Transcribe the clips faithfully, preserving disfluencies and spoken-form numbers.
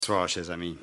Bonsoir, chers amis.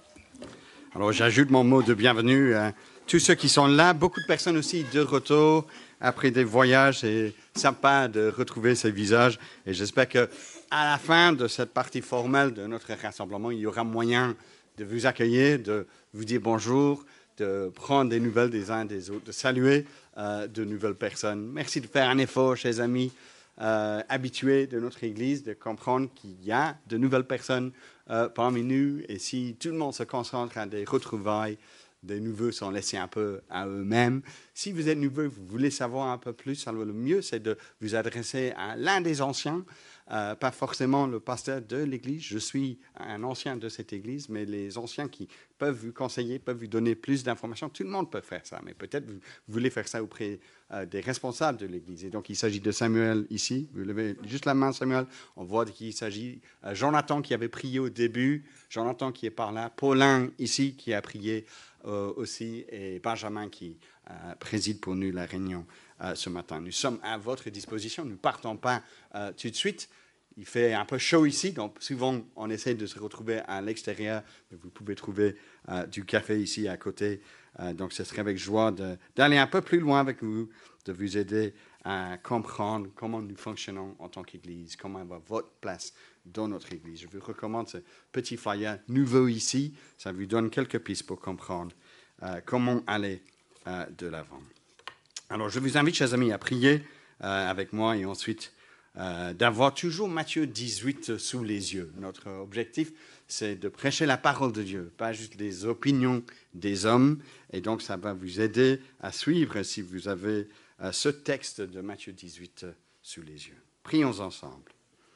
Alors, j'ajoute mon mot de bienvenue à tous ceux qui sont là. Beaucoup de personnes aussi de retour après des voyages. C'est sympa de retrouver ces visages. Et j'espère qu'à la fin de cette partie formelle de notre rassemblement, il y aura moyen de vous accueillir, de vous dire bonjour, de prendre des nouvelles des uns des autres, de saluer euh, de nouvelles personnes. Merci de faire un effort, chers amis. Euh, habitués de notre Église, de comprendre qu'il y a de nouvelles personnes euh, parmi nous. Et si tout le monde se concentre à des retrouvailles, des nouveaux sont laissés un peu à eux-mêmes. Si vous êtes nouveau, vous voulez savoir un peu plus, alors le mieux, c'est de vous adresser à l'un des anciens, euh, pas forcément le pasteur de l'Église. Je suis un ancien de cette Église, mais les anciens qui peuvent vous conseiller, peuvent vous donner plus d'informations. Tout le monde peut faire ça, mais peut-être vous voulez faire ça auprès euh, des responsables de l'Église. Et donc, il s'agit de Samuel ici. Vous levez juste la main, Samuel. On voit qu'il s'agit de euh, Jonathan qui avait prié au début, Jonathan qui est par là, Paulin ici qui a prié euh, aussi, et Benjamin qui euh, préside pour nous la réunion euh, ce matin. Nous sommes à votre disposition. Nous ne partons pas euh, tout de suite. Il fait un peu chaud ici, donc souvent on essaie de se retrouver à l'extérieur, mais vous pouvez trouver euh, du café ici à côté. Euh, donc ce serait avec joie de, d'aller un peu plus loin avec vous, de vous aider à comprendre comment nous fonctionnons en tant qu'Église, comment va votre place dans notre Église. Je vous recommande ce petit flyer nouveau ici, ça vous donne quelques pistes pour comprendre euh, comment aller euh, de l'avant. Alors je vous invite, chers amis, à prier euh, avec moi et ensuite Euh, d'avoir toujours Matthieu dix-huit sous les yeux. Notre objectif, c'est de prêcher la parole de Dieu, pas juste les opinions des hommes. Et donc, ça va vous aider à suivre si vous avez euh, ce texte de Matthieu dix-huit euh, sous les yeux. Prions ensemble.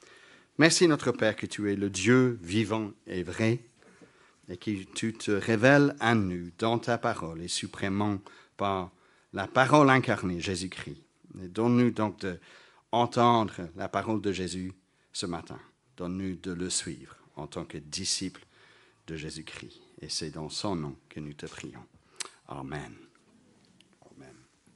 Merci, notre Père, que tu es le Dieu vivant et vrai et que tu te révèles à nous dans ta parole et suprêmement par la parole incarnée, Jésus-Christ. Et donne-nous donc de entendre la parole de Jésus ce matin. Donne-nous de le suivre en tant que disciples de Jésus-Christ. Et c'est dans son nom que nous te prions. Amen. Amen.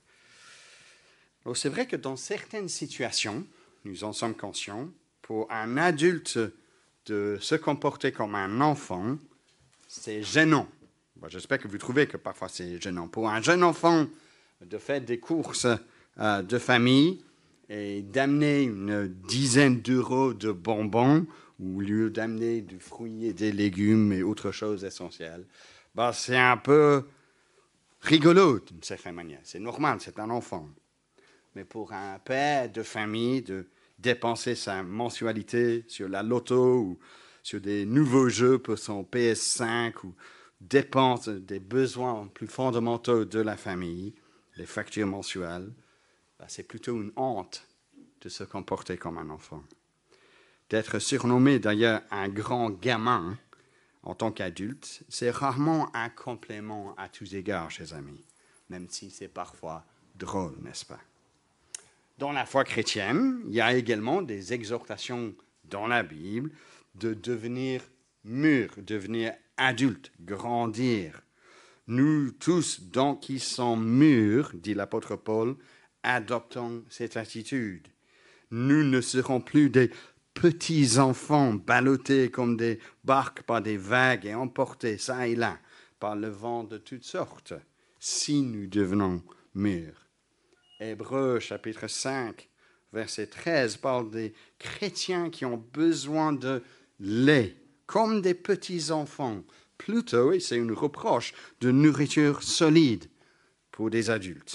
Alors, c'est vrai que dans certaines situations, nous en sommes conscients, pour un adulte de se comporter comme un enfant, c'est gênant. Bon, j'espère que vous trouvez que parfois c'est gênant. Pour un jeune enfant de faire des courses euh, de famille, et d'amener une dizaine d'euros de bonbons au lieu d'amener du fruit et des légumes et autre chose essentielle, ben c'est un peu rigolo d'une certaine manière. C'est normal, c'est un enfant. Mais pour un père de famille, de dépenser sa mensualité sur la loto ou sur des nouveaux jeux pour son P S cinq ou dépense des besoins plus fondamentaux de la famille, les factures mensuelles, ben c'est plutôt une honte de se comporter comme un enfant. D'être surnommé d'ailleurs un grand gamin en tant qu'adulte, c'est rarement un complément à tous égards, chers amis, même si c'est parfois drôle, n'est-ce pas? Dans la foi chrétienne, il y a également des exhortations dans la Bible de devenir mûr, devenir adulte, grandir. Nous tous, donc, qui sommes mûrs, dit l'apôtre Paul, adoptons cette attitude. Nous ne serons plus des petits enfants ballottés comme des barques par des vagues et emportés ça et là par le vent de toutes sortes, si nous devenons mûrs. Hébreux chapitre cinq, verset treize, parle des chrétiens qui ont besoin de lait, comme des petits enfants. Plutôt, et c'est une reproche, de nourriture solide pour des adultes.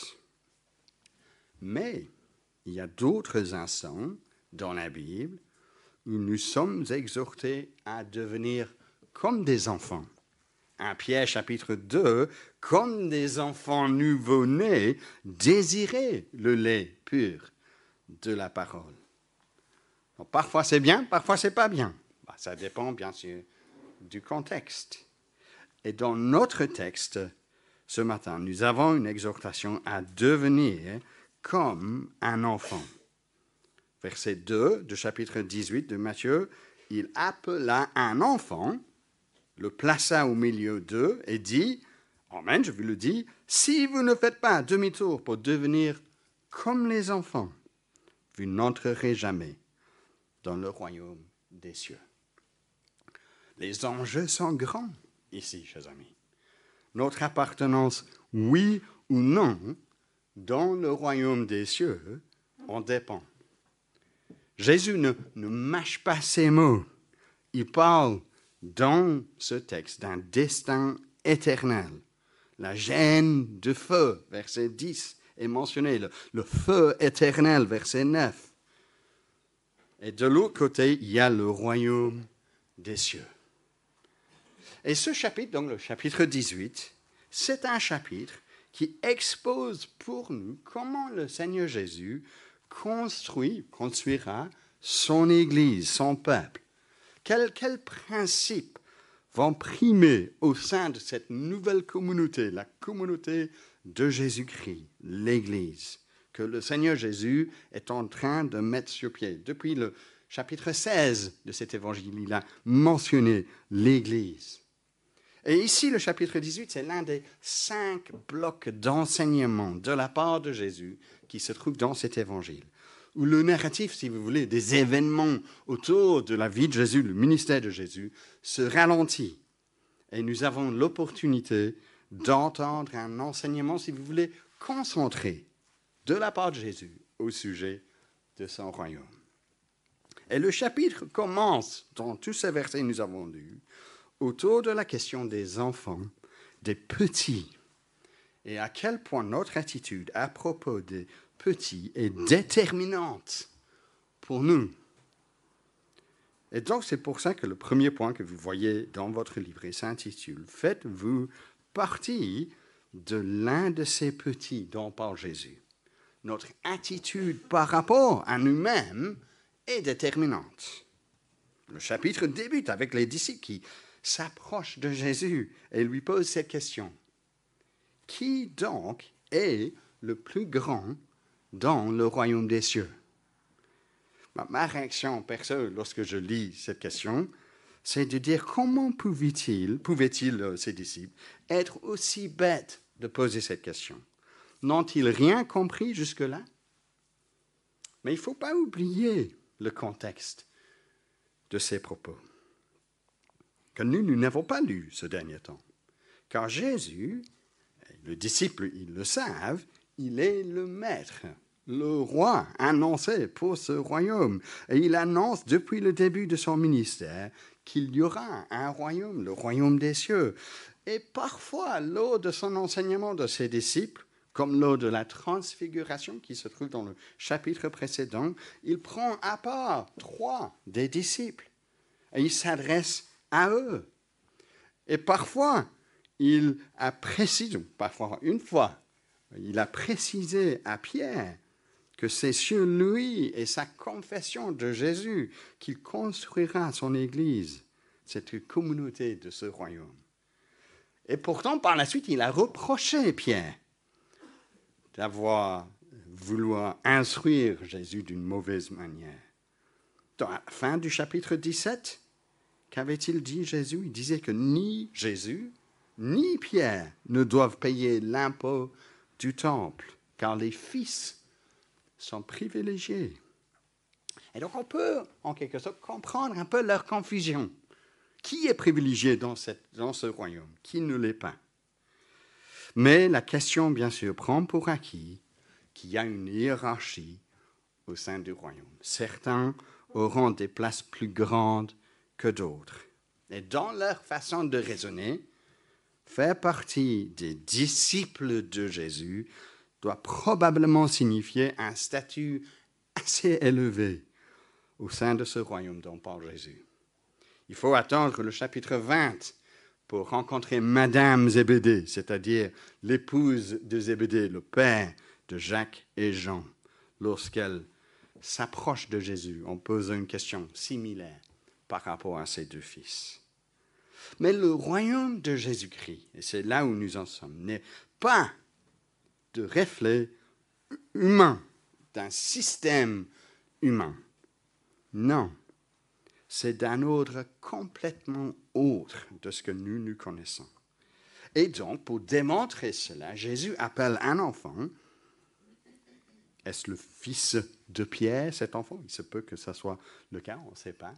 Mais il y a d'autres instants dans la Bible où nous sommes exhortés à devenir comme des enfants. un Pierre chapitre deux, comme des enfants nouveau-nés, désirez le lait pur de la parole. Donc, parfois c'est bien, parfois c'est pas bien. Bah, ça dépend bien sûr du contexte. Et dans notre texte, ce matin, nous avons une exhortation à devenir comme un enfant. Verset deux du chapitre dix-huit de Matthieu, il appela un enfant, le plaça au milieu d'eux et dit, Amen, je vous le dis, si vous ne faites pas un demi-tour pour devenir comme les enfants, vous n'entrerez jamais dans le royaume des cieux. Les enjeux sont grands ici, chers amis. Notre appartenance, oui ou non, dans le royaume des cieux, en dépend. Jésus ne, ne mâche pas ses mots. Il parle dans ce texte d'un destin éternel. La gêne de feu, verset dix, est mentionné. Le, le feu éternel, verset neuf. Et de l'autre côté, il y a le royaume des cieux. Et ce chapitre, donc le chapitre dix-huit, c'est un chapitre qui expose pour nous comment le Seigneur Jésus construit, construira son Église, son peuple. Quels quel principes vont primer au sein de cette nouvelle communauté, la communauté de Jésus-Christ, l'Église, que le Seigneur Jésus est en train de mettre sur pied. Depuis le chapitre seize de cet évangile, il a mentionné l'Église. Et ici, le chapitre dix-huit, c'est l'un des cinq blocs d'enseignement de la part de Jésus qui se trouve dans cet évangile, où le narratif, si vous voulez, des événements autour de la vie de Jésus, le ministère de Jésus, se ralentit. Et nous avons l'opportunité d'entendre un enseignement, si vous voulez, concentré de la part de Jésus au sujet de son royaume. Et le chapitre commence, dans tous ces versets que nous avons lus, autour de la question des enfants, des petits, et à quel point notre attitude à propos des petits est déterminante pour nous. Et donc, c'est pour ça que le premier point que vous voyez dans votre livret s'intitule « Faites-vous partie de l'un de ces petits dont parle Jésus ». Notre attitude par rapport à nous-mêmes est déterminante. Le chapitre débute avec les disciples qui s'approchent de Jésus et lui posent cette question. Qui donc est le plus grand dans le royaume des cieux? Ma réaction perso lorsque je lis cette question, c'est de dire comment pouvaient-ils, pouvaient-ils, ces disciples, être aussi bêtes de poser cette question? N'ont-ils rien compris jusque-là? Mais il ne faut pas oublier le contexte de ces propos, que nous, nous n'avons pas lu ce dernier temps. Car Jésus, les disciples, ils le savent, il est le maître, le roi annoncé pour ce royaume. Et il annonce depuis le début de son ministère qu'il y aura un royaume, le royaume des cieux. Et parfois, lors de son enseignement de ses disciples, comme lors de la transfiguration qui se trouve dans le chapitre précédent, il prend à part trois des disciples et il s'adresse à eux. Et parfois, il a précisé, parfois une fois, il a précisé à Pierre que c'est sur lui et sa confession de Jésus qu'il construira son Église, cette communauté de ce royaume. Et pourtant, par la suite, il a reproché Pierre d'avoir voulu instruire Jésus d'une mauvaise manière. Dans la fin du chapitre dix-sept, qu'avait-il dit Jésus? Il disait que ni Jésus, ni Pierre ne doivent payer l'impôt du temple, car les fils sont privilégiés. Et donc on peut, en quelque sorte, comprendre un peu leur confusion. Qui est privilégié dans, cette, dans ce royaume? Qui ne l'est pas? Mais la question, bien sûr, prend pour acquis qu'il y a une hiérarchie au sein du royaume. Certains auront des places plus grandes que d'autres. Et dans leur façon de raisonner, faire partie des disciples de Jésus doit probablement signifier un statut assez élevé au sein de ce royaume dont parle Jésus. Il faut attendre le chapitre vingt pour rencontrer Madame Zébédée, c'est-à-dire l'épouse de Zébédée, le père de Jacques et Jean, lorsqu'elle s'approche de Jésus en posant une question similaire par rapport à ses deux fils. Mais le royaume de Jésus-Christ, et c'est là où nous en sommes, n'est pas de reflet humain, d'un système humain. Non, c'est d'un ordre complètement autre de ce que nous nous connaissons. Et donc, pour démontrer cela, Jésus appelle un enfant. Est-ce le fils de Pierre, cet enfant? Il se peut que ce soit le cas, on ne sait pas.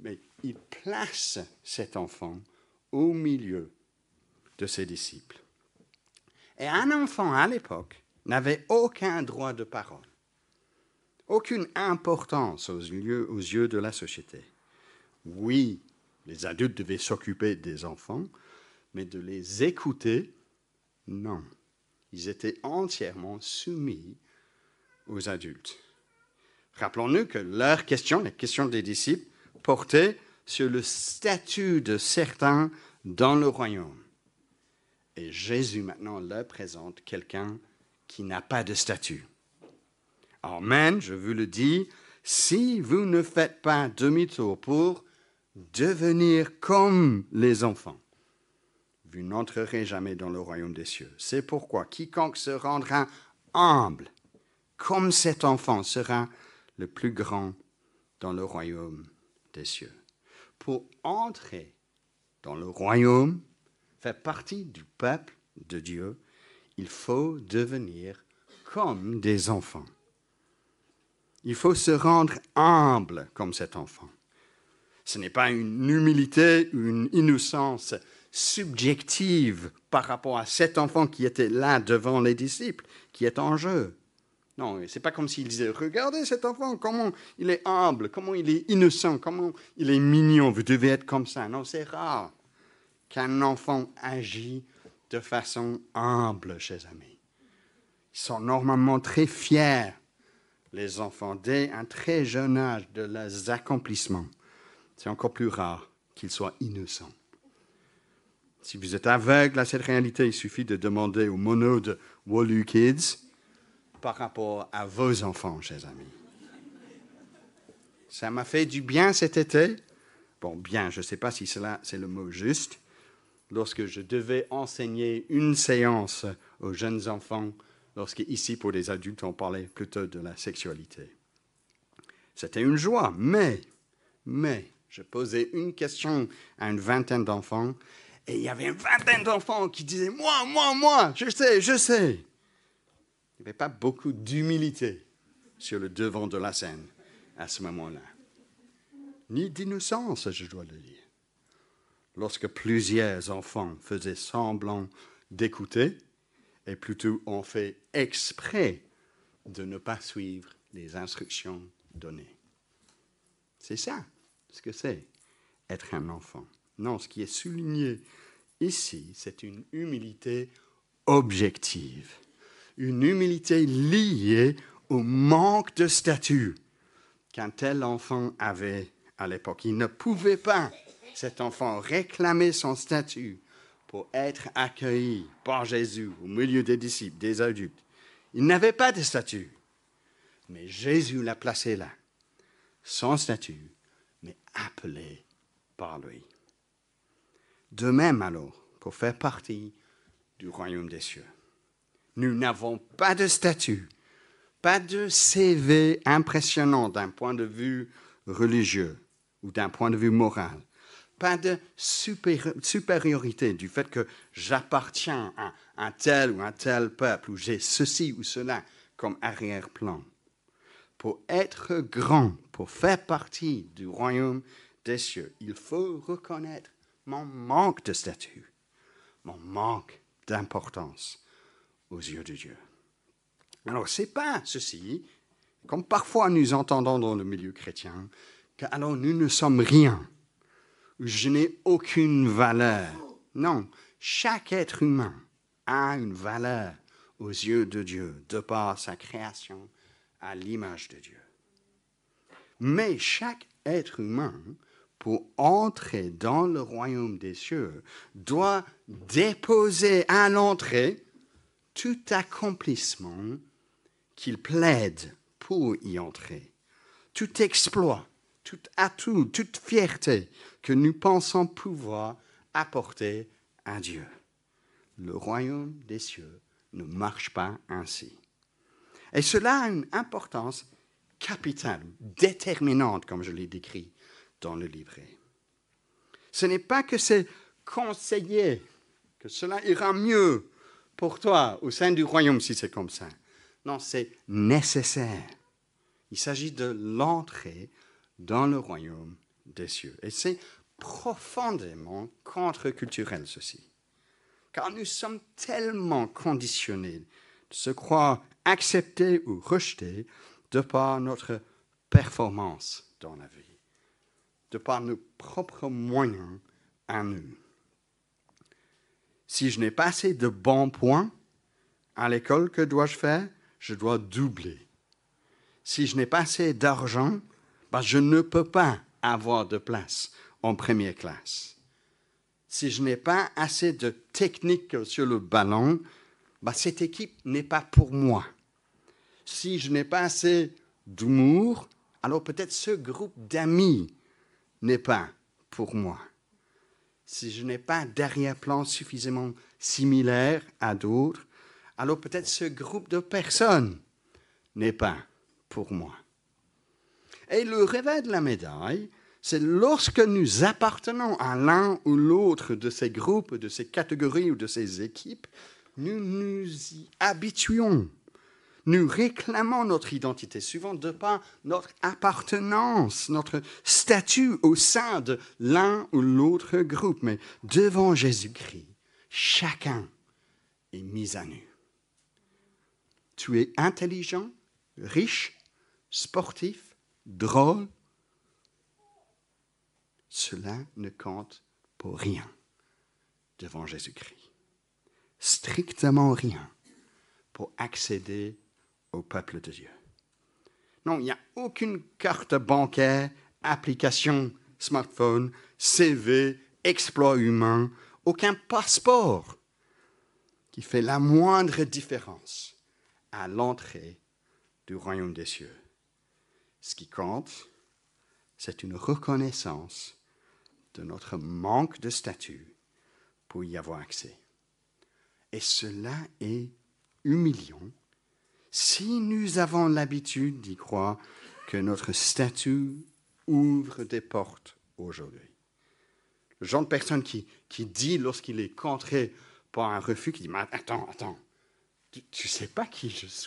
mais il place cet enfant au milieu de ses disciples. Et un enfant à l'époque n'avait aucun droit de parole, aucune importance aux yeux, aux yeux de la société. Oui, les adultes devaient s'occuper des enfants, mais de les écouter, non. Ils étaient entièrement soumis aux adultes. Rappelons-nous que leurs questions, les questions des disciples, portaient sur le statut de certains dans le royaume. Et Jésus maintenant leur présente quelqu'un qui n'a pas de statut. Amen, je vous le dis, si vous ne faites pas demi-tour pour devenir comme les enfants, vous n'entrerez jamais dans le royaume des cieux. C'est pourquoi quiconque se rendra humble, comme cet enfant, sera le plus grand dans le royaume des cieux. Pour entrer dans le royaume, faire partie du peuple de Dieu, il faut devenir comme des enfants. Il faut se rendre humble comme cet enfant. Ce n'est pas une humilité ou une innocence subjective par rapport à cet enfant qui était là devant les disciples, qui est en jeu. Non, ce n'est pas comme s'il disait « Regardez cet enfant, comment il est humble, comment il est innocent, comment il est mignon, vous devez être comme ça. » Non, c'est rare qu'un enfant agit de façon humble, chers amis. Ils sont normalement très fiers, les enfants, dès un très jeune âge de leurs accomplissements. C'est encore plus rare qu'ils soient innocents. Si vous êtes aveugle à cette réalité, il suffit de demander au mono de Wolu Kids par rapport à vos enfants, chers amis. Ça m'a fait du bien cet été. Bon, bien, je ne sais pas si cela, c'est le mot juste. Lorsque je devais enseigner une séance aux jeunes enfants, lorsque ici, pour les adultes, on parlait plutôt de la sexualité. C'était une joie, mais, mais, je posais une question à une vingtaine d'enfants, et il y avait une vingtaine d'enfants qui disaient « Moi, moi, moi, je sais, je sais ». Il n'y avait pas beaucoup d'humilité sur le devant de la scène à ce moment-là. Ni d'innocence, je dois le dire. Lorsque plusieurs enfants faisaient semblant d'écouter, et plutôt ont fait exprès de ne pas suivre les instructions données. C'est ça, ce que c'est, être un enfant. Non, ce qui est souligné ici, c'est une humilité objective. Une humilité liée au manque de statut qu'un tel enfant avait à l'époque. Il ne pouvait pas, cet enfant, réclamer son statut pour être accueilli par Jésus au milieu des disciples, des adultes. Il n'avait pas de statut, mais Jésus l'a placé là, sans statut, mais appelé par lui. De même alors, pour faire partie du royaume des cieux, nous n'avons pas de statut, pas de C V impressionnant d'un point de vue religieux ou d'un point de vue moral. Pas de supériorité du fait que j'appartiens à un tel ou un tel peuple, ou j'ai ceci ou cela comme arrière-plan. Pour être grand, pour faire partie du royaume des cieux, il faut reconnaître mon manque de statut, mon manque d'importance aux yeux de Dieu. Alors, ce n'est pas ceci, comme parfois nous entendons dans le milieu chrétien, que alors nous ne sommes rien. Je n'ai aucune valeur. Non, chaque être humain a une valeur aux yeux de Dieu, de par sa création à l'image de Dieu. Mais chaque être humain, pour entrer dans le royaume des cieux, doit déposer à l'entrée tout accomplissement qu'il plaide pour y entrer, tout exploit, tout atout, toute fierté que nous pensons pouvoir apporter à Dieu. Le royaume des cieux ne marche pas ainsi. Et cela a une importance capitale, déterminante, comme je l'ai décrit dans le livret. Ce n'est pas que c'est conseillé, que cela ira mieux pour toi au sein du royaume si c'est comme ça. Non, c'est nécessaire. Il s'agit de l'entrée dans le royaume des cieux. Et c'est profondément contre-culturel, ceci. Car nous sommes tellement conditionnés de se croire acceptés ou rejetés de par notre performance dans la vie, de par nos propres moyens à nous. Si je n'ai pas assez de bons points à l'école, que dois-je faire? Je dois doubler. Si je n'ai pas assez d'argent, ben je ne peux pas avoir de place en première classe. Si je n'ai pas assez de technique sur le ballon, ben cette équipe n'est pas pour moi. Si je n'ai pas assez d'humour, alors peut-être ce groupe d'amis n'est pas pour moi. Si je n'ai pas d'arrière-plan suffisamment similaire à d'autres, alors peut-être ce groupe de personnes n'est pas pour moi. Et le revers de la médaille, c'est lorsque nous appartenons à l'un ou l'autre de ces groupes, de ces catégories ou de ces équipes, nous nous y habituons. Nous réclamons notre identité, souvent de par notre appartenance, notre statut au sein de l'un ou l'autre groupe. Mais devant Jésus-Christ, chacun est mis à nu. Tu es intelligent, riche, sportif, drôle. Cela ne compte pour rien devant Jésus-Christ. Strictement rien pour accéder au peuple de Dieu. Non, il n'y a aucune carte bancaire, application, smartphone, C V, exploit humain, aucun passeport qui fait la moindre différence à l'entrée du royaume des cieux. Ce qui compte, c'est une reconnaissance de notre manque de statut pour y avoir accès. Et cela est humiliant si nous avons l'habitude d'y croire que notre statut ouvre des portes aujourd'hui. Le genre de personne qui, qui dit lorsqu'il est contré par un refus, qui dit « Mais attends, attends, tu ne sais pas qui je suis ?»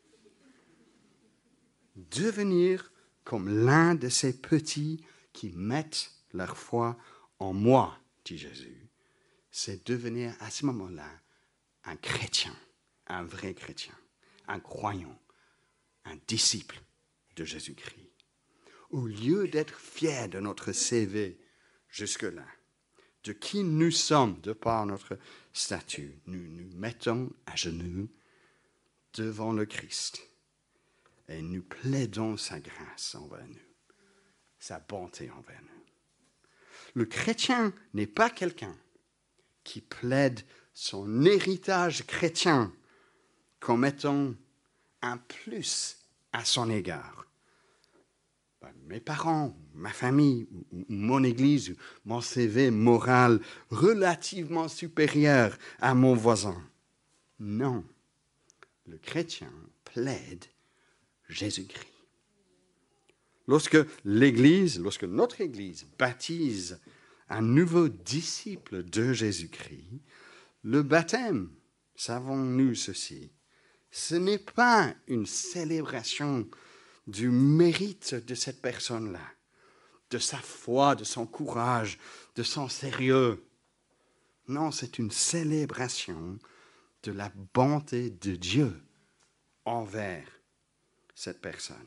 Devenir comme l'un de ces petits qui mettent leur foi en moi, dit Jésus, c'est devenir à ce moment-là un chrétien, un vrai chrétien, un croyant, un disciple de Jésus-Christ. Au lieu d'être fiers de notre C V jusque-là, de qui nous sommes de par notre statut, nous nous mettons à genoux devant le Christ et nous plaidons sa grâce envers nous, sa bonté envers nous. Le chrétien n'est pas quelqu'un qui plaide son héritage chrétien comme étant un plus à son égard. Mes parents, ma famille, ou mon église, ou mon C V moral relativement supérieur à mon voisin. Non, le chrétien plaide Jésus-Christ. Lorsque l'Église, lorsque notre Église baptise un nouveau disciple de Jésus-Christ, le baptême, savons-nous ceci, ce n'est pas une célébration du mérite de cette personne-là, de sa foi, de son courage, de son sérieux. Non, c'est une célébration de la bonté de Dieu envers cette personne.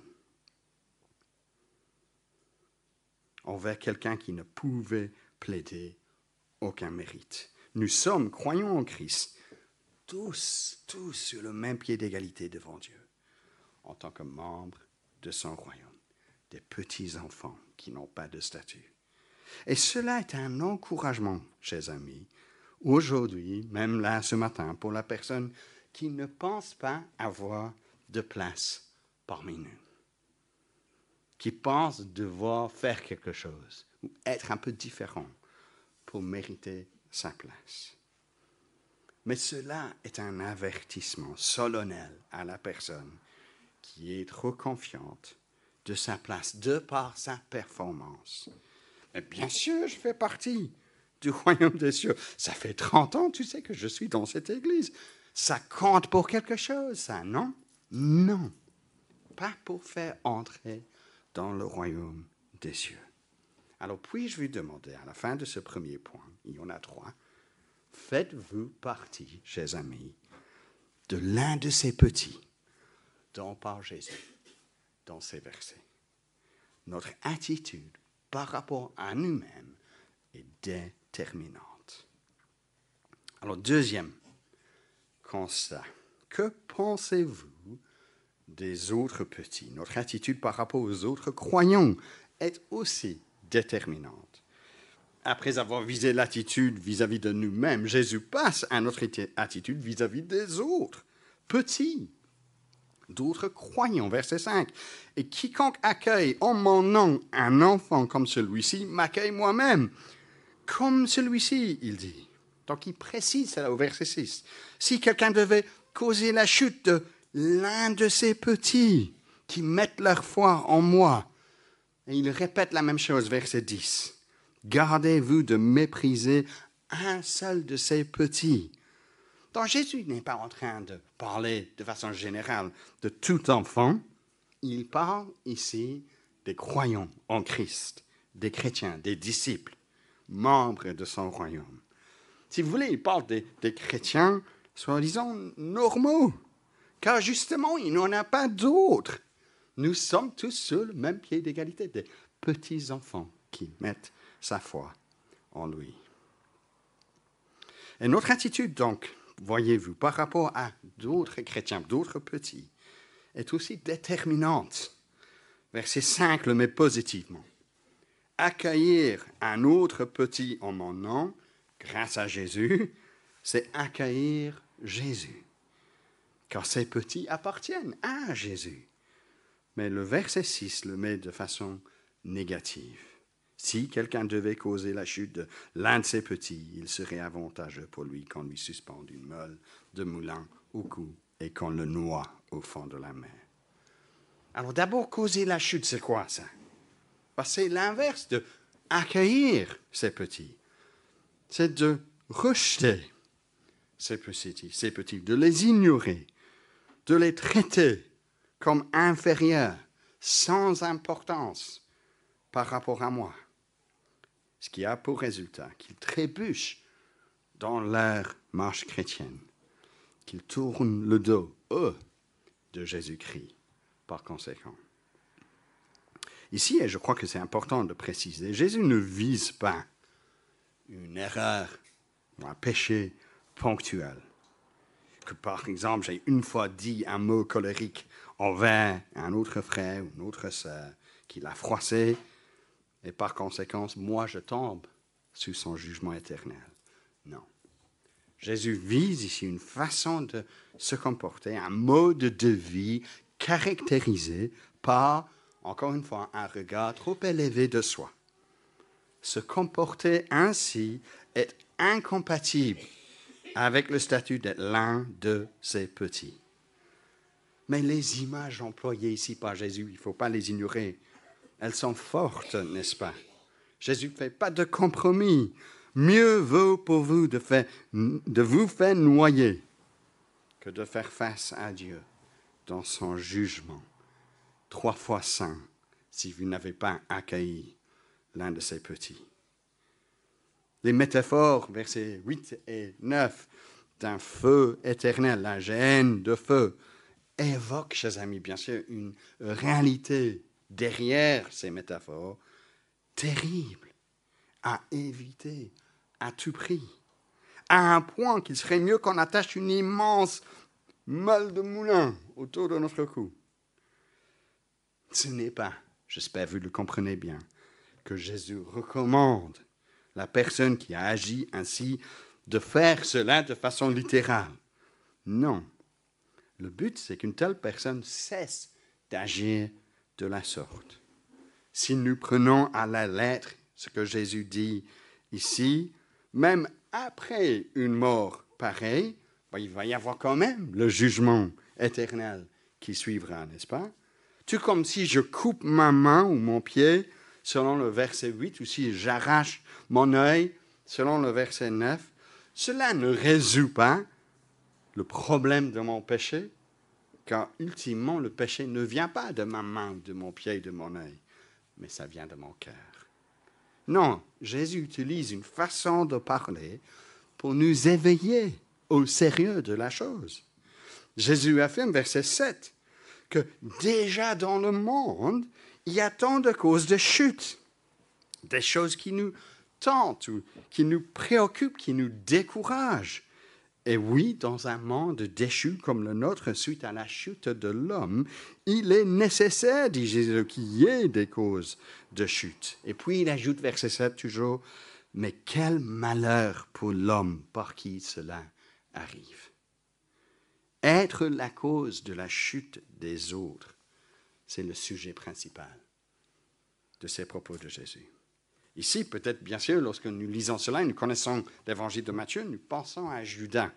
Envers quelqu'un qui ne pouvait plaider aucun mérite. Nous sommes, croyons en Christ, tous, tous sur le même pied d'égalité devant Dieu, en tant que membres de son royaume, des petits-enfants qui n'ont pas de statut. Et cela est un encouragement, chers amis, aujourd'hui, même là, ce matin, pour la personne qui ne pense pas avoir de place parmi nous, qui pense devoir faire quelque chose, ou être un peu différent pour mériter sa place. Mais cela est un avertissement solennel à la personne qui est trop confiante de sa place, de par sa performance. Mais bien sûr, je fais partie du royaume des cieux. Ça fait trente ans, tu sais, que je suis dans cette église. Ça compte pour quelque chose, ça, non? Non, pas pour faire entrer dans le royaume des cieux. Alors, puis-je vous demander, à la fin de ce premier point, il y en a trois, faites-vous partie, chers amis, de l'un de ces petits dont parle Jésus dans ces versets? Notre attitude par rapport à nous-mêmes est déterminante. Alors, deuxième constat, que pensez-vous des autres petits? Notre attitude par rapport aux autres croyants est aussi déterminante. Après avoir visé l'attitude vis-à-vis de nous-mêmes, Jésus passe à notre attitude vis-à-vis des autres petits, d'autres croyants. Verset cinq. « Et quiconque accueille en mon nom un enfant comme celui-ci, m'accueille moi-même. » Comme celui-ci, il dit. Donc il précise cela au verset six. Si quelqu'un devait causer la chute de l'un de ces petits qui mettent leur foi en moi, et il répète la même chose, verset dix. Gardez-vous de mépriser un seul de ces petits. Donc Jésus n'est pas en train de parler de façon générale de tout enfant. Il parle ici des croyants en Christ, des chrétiens, des disciples, membres de son royaume. Si vous voulez, il parle des, des chrétiens, soi-disant, normaux, car justement, il n'y en a pas d'autres. Nous sommes tous sur le même pied d'égalité, des petits enfants qui mettent sa foi en lui. Et notre attitude, donc, voyez-vous, par rapport à d'autres chrétiens, d'autres petits, est aussi déterminante. Verset cinq le met positivement. Accueillir un autre petit en mon nom, grâce à Jésus, c'est accueillir Jésus. Car ces petits appartiennent à Jésus. Mais le verset six le met de façon négative. Si quelqu'un devait causer la chute de l'un de ses petits, il serait avantageux pour lui qu'on lui suspende une meule de moulin au cou et qu'on le noie au fond de la mer. Alors d'abord, causer la chute, c'est quoi ça? Parce que c'est l'inverse de accueillir ces petits. C'est de rejeter ces petits, ces petits, de les ignorer, de les traiter comme inférieurs, sans importance par rapport à moi. Ce qui a pour résultat qu'ils trébuchent dans leur marche chrétienne, qu'ils tournent le dos, eux, de Jésus-Christ, par conséquent. Ici, et je crois que c'est important de préciser, Jésus ne vise pas une erreur ou un péché ponctuel. Que par exemple, j'ai une fois dit un mot colérique envers un autre frère ou une autre sœur qui l'a froissé, et par conséquent, moi, je tombe sous son jugement éternel. Non. Jésus vise ici une façon de se comporter, un mode de vie caractérisé par, encore une fois, un regard trop élevé de soi. Se comporter ainsi est incompatible avec le statut d'être l'un de ces petits. Mais les images employées ici par Jésus, il ne faut pas les ignorer. Elles sont fortes, n'est-ce pas? Jésus ne fait pas de compromis. Mieux vaut pour vous de, faire, de vous faire noyer que de faire face à Dieu dans son jugement. Trois fois saint, si vous n'avez pas accueilli l'un de ces petits. Les métaphores, versets huit et neuf, d'un feu éternel, la gêne de feu, évoquent, chers amis, bien sûr, une réalité derrière ces métaphores terrible à éviter à tout prix, à un point qu'il serait mieux qu'on attache une immense meule de moulin autour de notre cou. Ce n'est pas, j'espère que vous le comprenez bien, que Jésus recommande la personne qui a agi ainsi de faire cela de façon littérale. Non. Le but, c'est qu'une telle personne cesse d'agir de la sorte. Si nous prenons à la lettre ce que Jésus dit ici, même après une mort pareille, ben, il va y avoir quand même le jugement éternel qui suivra, n'est-ce pas? Tout comme si je coupe ma main ou mon pied, selon le verset huit, ou si j'arrache mon œil, selon le verset neuf, cela ne résout pas le problème de mon péché, car ultimement, le péché ne vient pas de ma main, de mon pied, de mon œil, mais ça vient de mon cœur. Non, Jésus utilise une façon de parler pour nous éveiller au sérieux de la chose. Jésus affirme, verset sept, que déjà dans le monde, il y a tant de causes de chute, des choses qui nous tentent, ou qui nous préoccupent, qui nous découragent. Et oui, dans un monde déchu comme le nôtre, suite à la chute de l'homme, il est nécessaire, dit Jésus, qu'il y ait des causes de chute. Et puis il ajoute, verset sept toujours, « Mais quel malheur pour l'homme par qui cela arrive. » Être la cause de la chute des autres, c'est le sujet principal de ces propos de Jésus. Ici, peut-être, bien sûr, lorsque nous lisons cela, nous connaissons l'évangile de Matthieu, nous pensons à Judas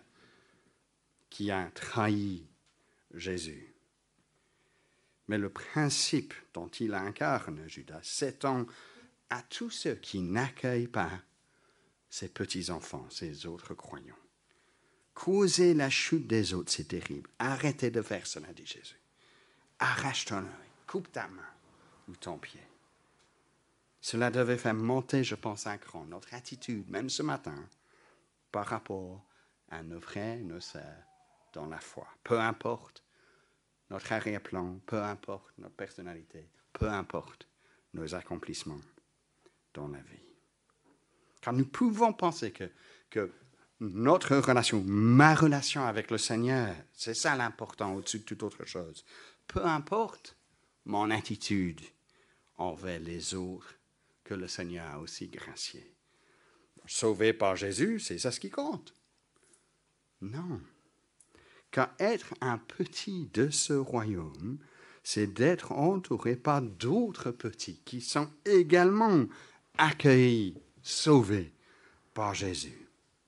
qui a trahi Jésus. Mais le principe dont il incarne, Judas, s'étend à tous ceux qui n'accueillent pas ces petits-enfants, ces autres croyants. Causer la chute des autres, c'est terrible. Arrêtez de faire cela, dit Jésus. Arrache ton œil, coupe ta main ou ton pied. Cela devait faire monter, je pense, un cran, notre attitude, même ce matin, par rapport à nos frères et nos sœurs dans la foi. Peu importe notre arrière-plan, peu importe notre personnalité, peu importe nos accomplissements dans la vie. Car nous pouvons penser que, que notre relation, ma relation avec le Seigneur, c'est ça l'important au-dessus de toute autre chose. Peu importe mon attitude envers les autres, que le Seigneur a aussi gracié. Sauvé par Jésus, c'est ça ce qui compte. Non. Car être un petit de ce royaume, c'est d'être entouré par d'autres petits qui sont également accueillis, sauvés par Jésus.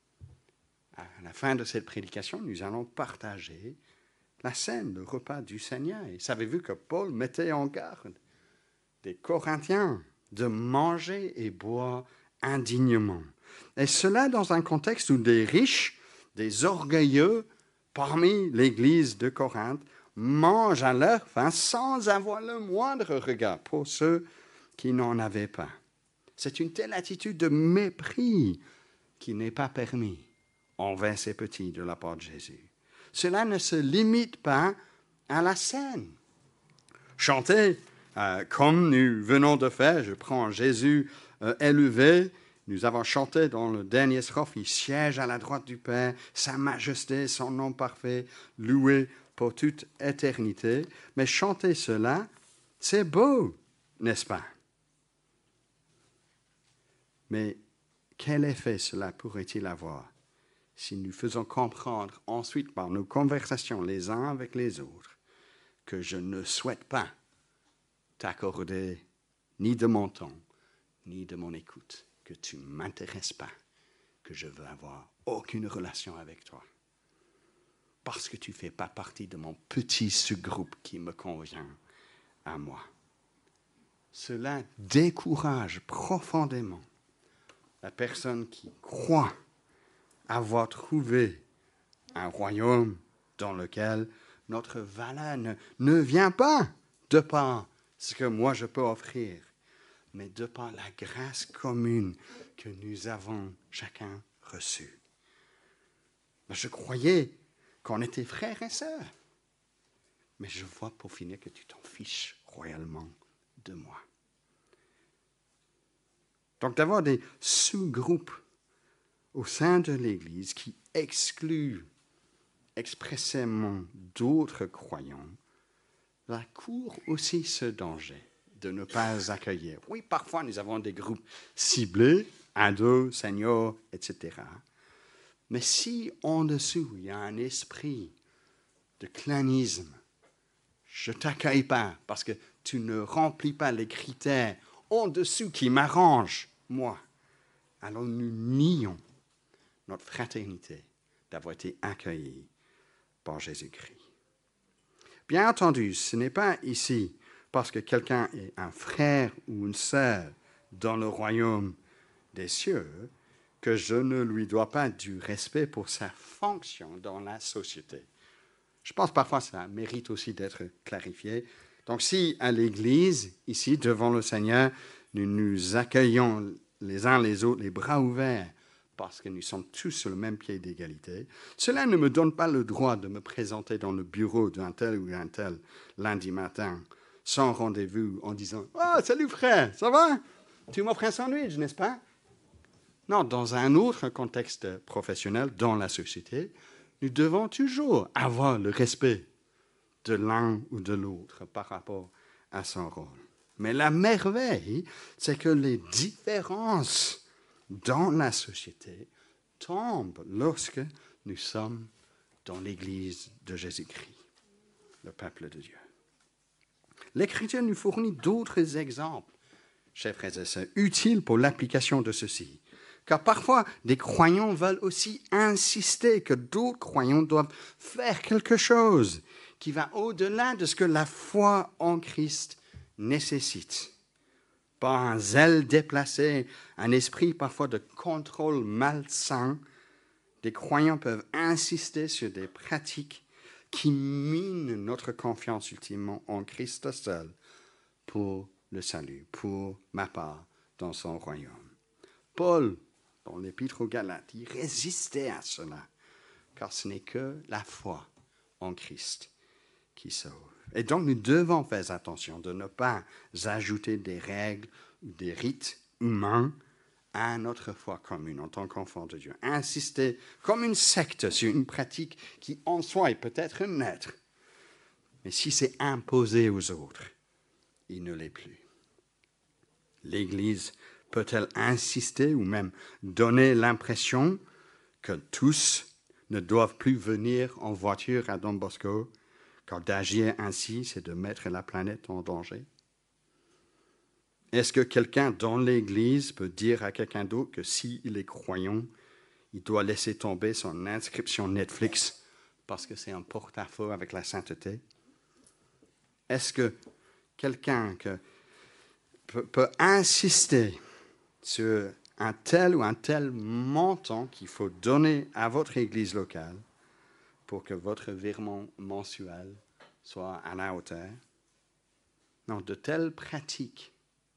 À la fin de cette prédication, nous allons partager la scène, le repas du Seigneur. Et savez-vous que Paul mettait en garde des Corinthiens de manger et boire indignement. Et cela dans un contexte où des riches, des orgueilleux, parmi l'église de Corinthe, mangent à leur faim sans avoir le moindre regard pour ceux qui n'en avaient pas. C'est une telle attitude de mépris qui n'est pas permis envers ces petits de la part de Jésus. Cela ne se limite pas à la scène. Chanter Euh, comme nous venons de faire, je prends Jésus euh, élevé, nous avons chanté dans le dernier strophe, il siège à la droite du Père, sa majesté, son nom parfait, loué pour toute éternité. Mais chanter cela, c'est beau, n'est-ce pas? Mais quel effet cela pourrait-il avoir si nous faisons comprendre ensuite par nos conversations les uns avec les autres que je ne souhaite pas t'accorder ni de mon temps, ni de mon écoute, que tu ne m'intéresses pas, que je veux avoir aucune relation avec toi, parce que tu ne fais pas partie de mon petit sous-groupe qui me convient à moi. Cela décourage profondément la personne qui croit avoir trouvé un royaume dans lequel notre valeur ne, ne vient pas de par ce que moi je peux offrir, mais de par la grâce commune que nous avons chacun reçue. Je croyais qu'on était frères et sœurs, mais je vois pour finir que tu t'en fiches royalement de moi. Donc d'avoir des sous-groupes au sein de l'Église qui excluent expressément d'autres croyants, la court aussi ce danger de ne pas accueillir. Oui, parfois nous avons des groupes ciblés, ados, seniors, et cetera. Mais si en dessous il y a un esprit de clanisme, je ne t'accueille pas parce que tu ne remplis pas les critères en dessous qui m'arrangent, moi, alors nous nions notre fraternité d'avoir été accueillis par Jésus-Christ. Bien entendu, ce n'est pas ici parce que quelqu'un est un frère ou une sœur dans le royaume des cieux que je ne lui dois pas du respect pour sa fonction dans la société. Je pense parfois que ça mérite aussi d'être clarifié. Donc si à l'Église, ici, devant le Seigneur, nous nous accueillons les uns les autres, les bras ouverts, parce que nous sommes tous sur le même pied d'égalité, cela ne me donne pas le droit de me présenter dans le bureau d'un tel ou d'un tel lundi matin, sans rendez-vous, en disant « Oh, salut frère, ça va? Tu m'offres un sandwich, n'est-ce pas ?» Non, dans un autre contexte professionnel, dans la société, nous devons toujours avoir le respect de l'un ou de l'autre par rapport à son rôle. Mais la merveille, c'est que les différences dans la société tombent lorsque nous sommes dans l'Église de Jésus-Christ, le peuple de Dieu. L'Écriture nous fournit d'autres exemples, chers frères et sœurs, utiles pour l'application de ceci. Car parfois, des croyants veulent aussi insister que d'autres croyants doivent faire quelque chose qui va au-delà de ce que la foi en Christ nécessite. Par un zèle déplacé, un esprit parfois de contrôle malsain, des croyants peuvent insister sur des pratiques qui minent notre confiance ultimement en Christ seul pour le salut, pour ma part dans son royaume. Paul, dans l'Épître aux Galates, il résistait à cela, car ce n'est que la foi en Christ qui sauve. Et donc nous devons faire attention de ne pas ajouter des règles ou des rites humains à notre foi commune en tant qu'enfant de Dieu. Insister comme une secte sur une pratique qui en soi est peut-être neutre, mais si c'est imposé aux autres, il ne l'est plus. L'Église peut-elle insister ou même donner l'impression que tous ne doivent plus venir en voiture à Don Bosco, car d'agir ainsi, c'est de mettre la planète en danger? Est-ce que quelqu'un dans l'Église peut dire à quelqu'un d'autre que s'il est croyant, il doit laisser tomber son inscription Netflix parce que c'est un porte-à-faux avec la sainteté? Est-ce que quelqu'un que peut, peut insister sur un tel ou un tel montant qu'il faut donner à votre Église locale pour que votre virement mensuel soit à la hauteur? Non, de telles pratiques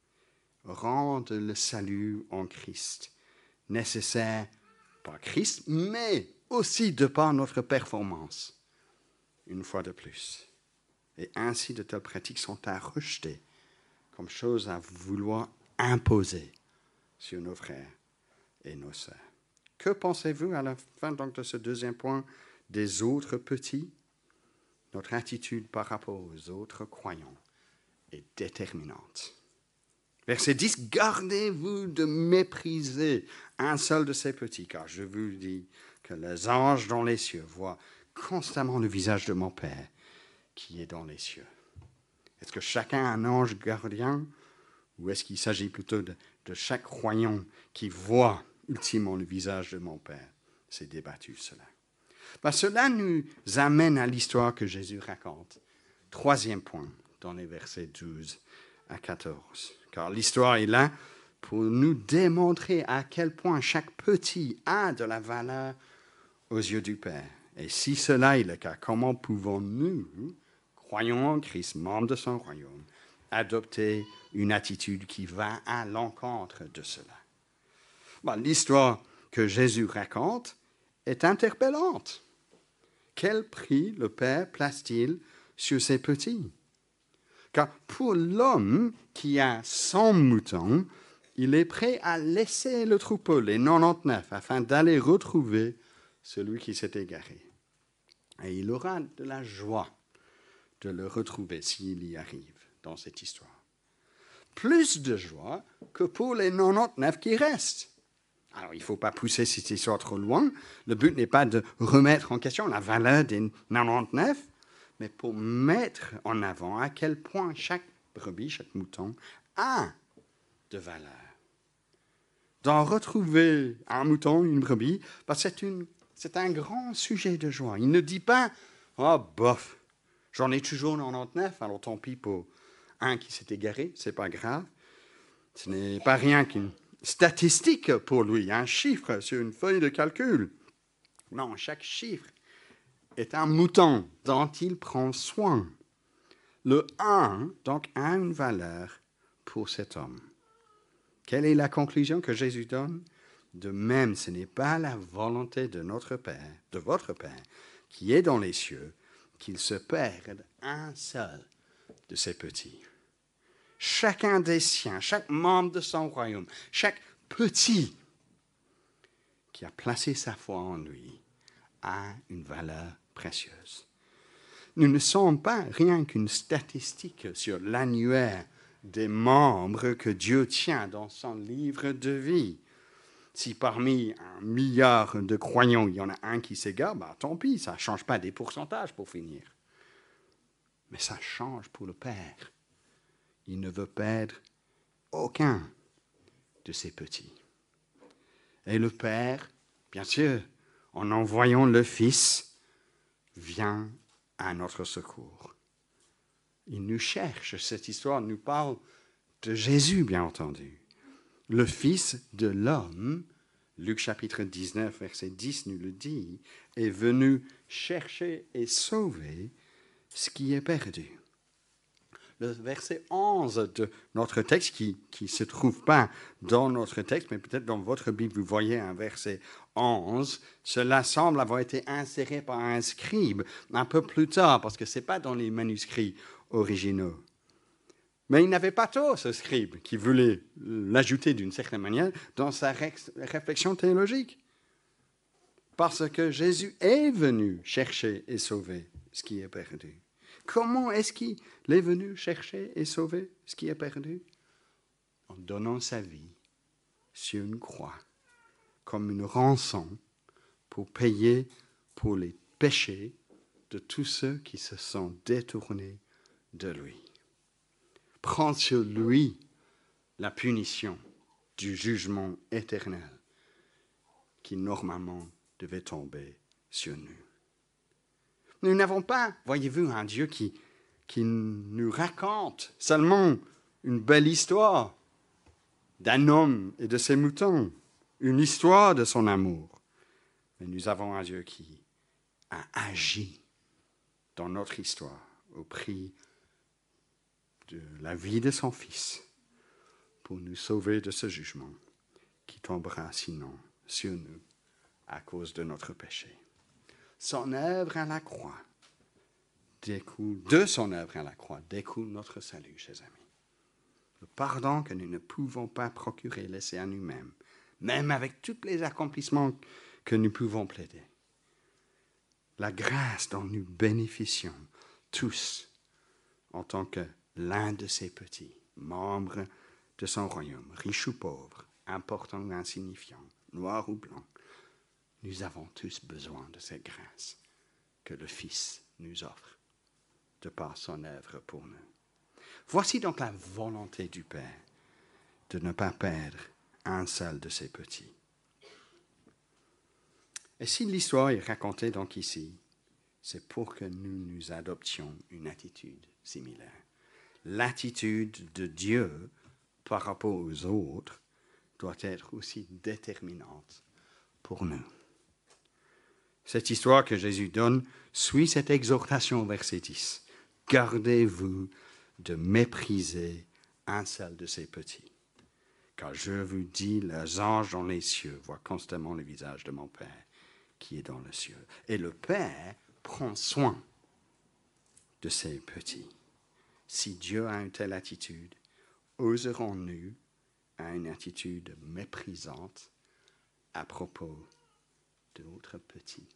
rendent le salut en Christ nécessaire par Christ, mais aussi de par notre performance, une fois de plus. Et ainsi, de telles pratiques sont à rejeter comme chose à vouloir imposer sur nos frères et nos sœurs. Que pensez-vous à la fin donc de ce deuxième point des autres petits? Notre attitude par rapport aux autres croyants est déterminante. Verset dix, gardez-vous de mépriser un seul de ces petits, car je vous dis que les anges dans les cieux voient constamment le visage de mon Père qui est dans les cieux. Est-ce que chacun a un ange gardien, ou est-ce qu'il s'agit plutôt de, de chaque croyant qui voit ultimement le visage de mon Père? C'est débattu cela. Ben, cela nous amène à l'histoire que Jésus raconte. Troisième point dans les versets douze à quatorze. Car l'histoire est là pour nous démontrer à quel point chaque petit a de la valeur aux yeux du Père. Et si cela est le cas, comment pouvons-nous, croyons en Christ, membres de son royaume, adopter une attitude qui va à l'encontre de cela? Bon, l'histoire que Jésus raconte est interpellante. Quel prix le Père place-t-il sur ses petits? Car pour l'homme qui a cent moutons, il est prêt à laisser le troupeau, les quatre-vingt-dix-neuf, afin d'aller retrouver celui qui s'est égaré. Et il aura de la joie de le retrouver s'il y arrive dans cette histoire. Plus de joie que pour les quatre-vingt-dix-neuf qui restent. Alors, il ne faut pas pousser cette histoire trop loin. Le but n'est pas de remettre en question la valeur des quatre-vingt-dix-neuf, mais pour mettre en avant à quel point chaque brebis, chaque mouton a de valeur. D'en retrouver un mouton, une brebis, ben c'est, une, c'est un grand sujet de joie. Il ne dit pas « Oh, bof, j'en ai toujours quatre-vingt-dix-neuf, alors tant pis pour un qui s'est égaré, c'est pas grave. » Ce n'est pas rien qu'une statistique pour lui, un chiffre sur une feuille de calcul. Non, chaque chiffre est un mouton dont il prend soin. Le un, donc, a une valeur pour cet homme. Quelle est la conclusion que Jésus donne? De même, ce n'est pas la volonté de notre Père, de votre Père, qui est dans les cieux, qu'il se perde un seul de ses petits. Chacun des siens, chaque membre de son royaume, chaque petit qui a placé sa foi en lui a une valeur précieuse. Nous ne sommes pas rien qu'une statistique sur l'annuaire des membres que Dieu tient dans son livre de vie. Si parmi un milliard de croyants, il y en a un qui s'égare, bah, tant pis, ça ne change pas des pourcentages pour finir. Mais ça change pour le Père. Il ne veut perdre aucun de ses petits. Et le Père, bien sûr, en envoyant le Fils, vient à notre secours. Il nous cherche. Cette histoire nous parle de Jésus, bien entendu. Le Fils de l'homme, Luc chapitre dix-neuf, verset dix nous le dit, est venu chercher et sauver ce qui est perdu. Le verset onze de notre texte, qui ne se trouve pas dans notre texte, mais peut-être dans votre Bible, vous voyez un verset onze, cela semble avoir été inséré par un scribe un peu plus tard, parce que ce n'est pas dans les manuscrits originaux. Mais il n'avait pas tort, ce scribe, qui voulait l'ajouter d'une certaine manière dans sa réflexion théologique. Parce que Jésus est venu chercher et sauver ce qui est perdu. Comment est-ce qu'il est venu chercher et sauver ce qui est perdu? En donnant sa vie sur une croix, comme une rançon pour payer pour les péchés de tous ceux qui se sont détournés de lui. Prendre sur lui la punition du jugement éternel qui normalement devait tomber sur nous. Nous n'avons pas, voyez-vous, un Dieu qui, qui nous raconte seulement une belle histoire d'un homme et de ses moutons, une histoire de son amour. Mais nous avons un Dieu qui a agi dans notre histoire au prix de la vie de son Fils pour nous sauver de ce jugement qui tombera sinon sur nous à cause de notre péché. Son œuvre à la croix découle, de son œuvre à la croix découle notre salut, chers amis. Le pardon que nous ne pouvons pas procurer, laisser à nous-mêmes, même avec tous les accomplissements que nous pouvons plaider. La grâce dont nous bénéficions tous en tant que l'un de ses petits, membres de son royaume, riche ou pauvre, important ou insignifiant, noir ou blanc, nous avons tous besoin de cette grâce que le Fils nous offre de par son œuvre pour nous. Voici donc la volonté du Père de ne pas perdre un seul de ses petits. Et si l'histoire est racontée donc ici, c'est pour que nous nous adoptions une attitude similaire. L'attitude de Dieu par rapport aux autres doit être aussi déterminante pour nous. Cette histoire que Jésus donne suit cette exhortation au verset dix. Gardez-vous de mépriser un seul de ces petits. Car je vous dis, les anges dans les cieux voient constamment le visage de mon Père qui est dans les cieux. Et le Père prend soin de ces petits. Si Dieu a une telle attitude, oserons-nous à une attitude méprisante à propos d'autres petits?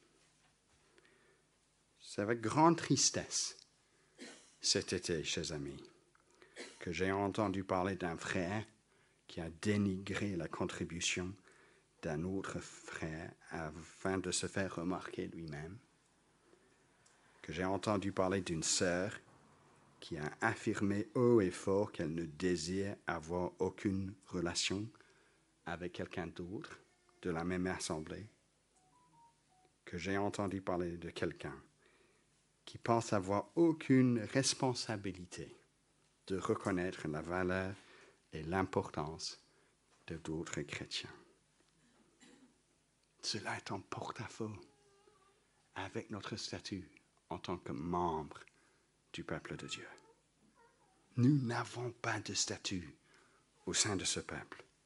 C'est avec grande tristesse cet été, chers amis, que j'ai entendu parler d'un frère qui a dénigré la contribution d'un autre frère afin de se faire remarquer lui-même, que j'ai entendu parler d'une sœur qui a affirmé haut et fort qu'elle ne désire avoir aucune relation avec quelqu'un d'autre de la même assemblée, que j'ai entendu parler de quelqu'un qui pense avoir aucune responsabilité de reconnaître la valeur et l'importance de d'autres chrétiens. Cela est en porte-à-faux avec notre statut en tant que membre du peuple de Dieu. Nous n'avons pas de statut au sein de ce peuple.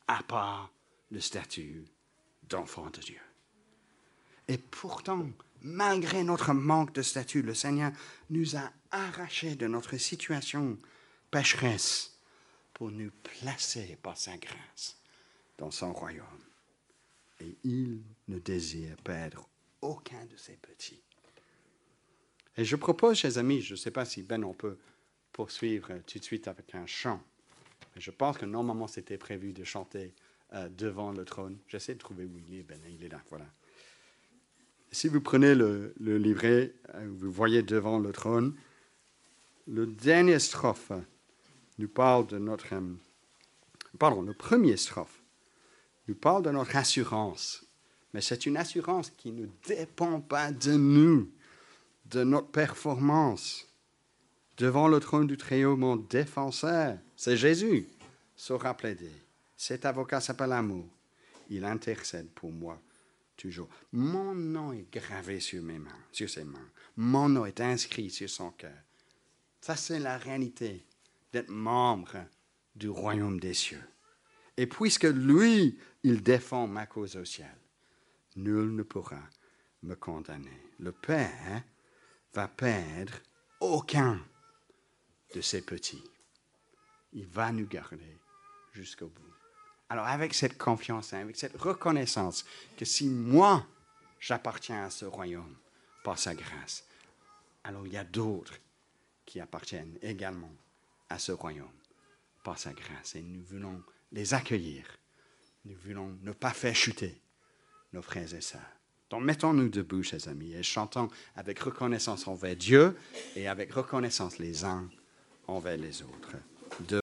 à part le statut d'enfant de Dieu. Et pourtant, malgré notre manque de statut, le Seigneur nous a arrachés de notre situation pécheresse pour nous placer par sa grâce dans son royaume. Et il ne désire perdre aucun de ses petits. Et je propose, chers amis, je ne sais pas si Ben, on peut poursuivre tout de suite avec un chant. Je pense que normalement, c'était prévu de chanter euh, devant le trône. J'essaie de trouver où il est, Ben, il est là, voilà. Si vous prenez le, le livret, vous voyez devant le trône, le dernier strophe nous parle de notre... Euh, pardon, le premier strophe nous parle de notre assurance. Mais c'est une assurance qui ne dépend pas de nous, de notre performance. Devant le trône du Très-Haut, mon défenseur, c'est Jésus, saura plaider. Cet avocat s'appelle Amour. Il intercède pour moi toujours. Mon nom est gravé sur mes mains, sur ses mains. Mon nom est inscrit sur son cœur. Ça, c'est la réalité d'être membre du royaume des cieux. Et puisque lui, il défend ma cause au ciel, nul ne pourra me condamner. Le Père va perdre aucun de ses petits. Il va nous garder jusqu'au bout. Alors avec cette confiance, avec cette reconnaissance que si moi, j'appartiens à ce royaume par sa grâce, alors il y a d'autres qui appartiennent également à ce royaume par sa grâce. Et nous voulons les accueillir. Nous voulons ne pas faire chuter nos frères et sœurs. Donc mettons-nous debout, chers amis, et chantons avec reconnaissance envers Dieu et avec reconnaissance les uns envers les autres. De